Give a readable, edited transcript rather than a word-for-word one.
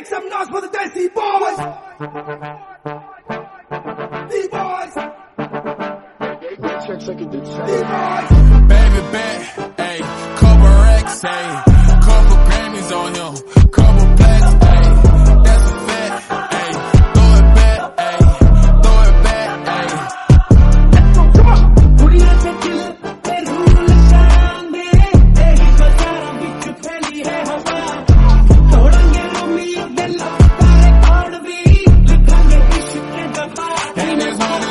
Make some noise for the Desi Boys! D-Boys! D-Boys! Baby bet, ayy, couple racks, ayy.